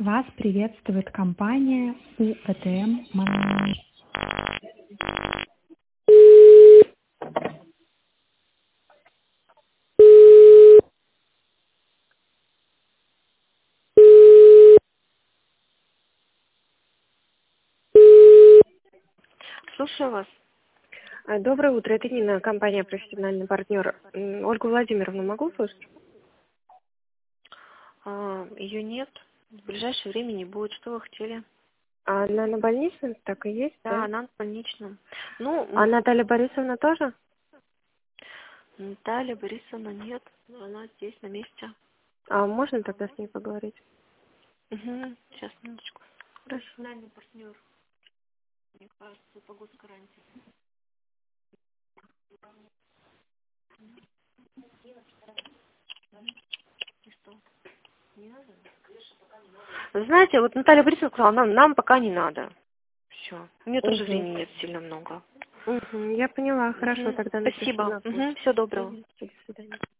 Вас приветствует компания УЭТМ Монолит. Слушаю вас. Доброе утро, это Нина, компания «Профессиональный партнер». Ольгу Владимировну могу слышать? Ее нет. В ближайшее время не будет. Что вы хотели? А она на больничном так и есть, Да, да? она в больничном. А Наталья Борисовна тоже? Наталья Борисовна нет. Она здесь, на месте. А можно тогда с ней поговорить? Угу. Сейчас, минуточку. Хорошо. Профессиональный партнер. Мне кажется, по госгарантии. И что? Не надо? Знаете, вот Наталья Борисовна сказала, нам пока не надо. Все. У нее тоже Угу. времени нет сильно много. Угу, я поняла, хорошо, тогда напишу Спасибо. на почту. Всего доброго. До свидания.